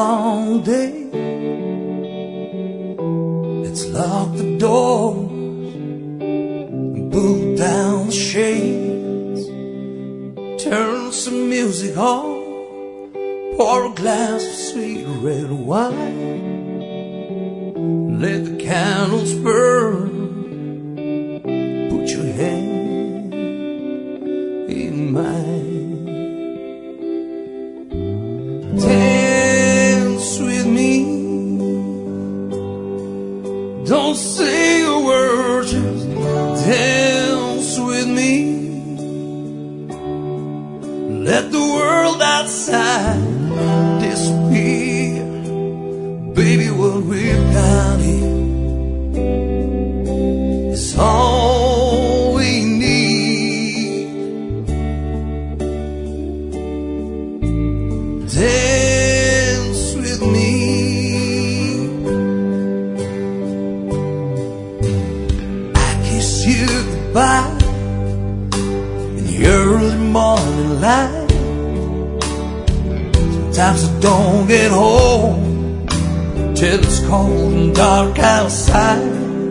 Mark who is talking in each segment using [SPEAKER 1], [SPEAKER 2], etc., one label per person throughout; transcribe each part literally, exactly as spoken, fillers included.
[SPEAKER 1] long day. Let's lock the doors and pull down the shades. Turn some music on, pour a glass of sweet red wine. Let the candles burn. Put your hand in mine. Dance with me. Don't say a word, just dance with me. Let the world outside disappear. Baby, what we've got here is all we need. Dance with me. I kiss you goodbye in the early morning light. Sometimes I don't get home till it's cold and dark outside.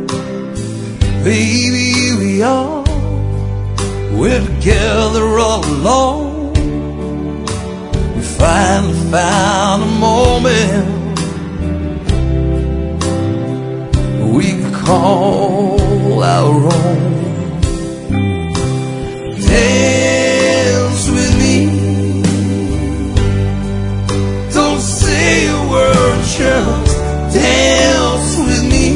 [SPEAKER 1] Baby, we are, we're together all alone. We finally found a moment we could call our own. Dance with me. Don't say a word, just dance with me.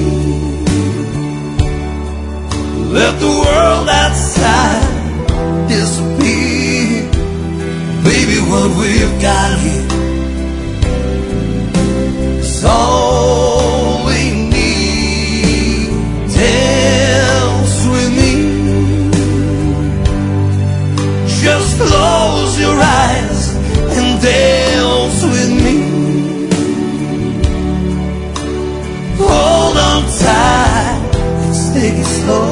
[SPEAKER 1] Let the world outside disappear. Baby, what we've got here is all we need. Dance with me. Just close your eyes and dance with me. Hold on tight, let's take it slow,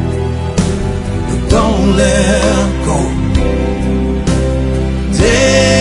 [SPEAKER 1] but don't let go. Dance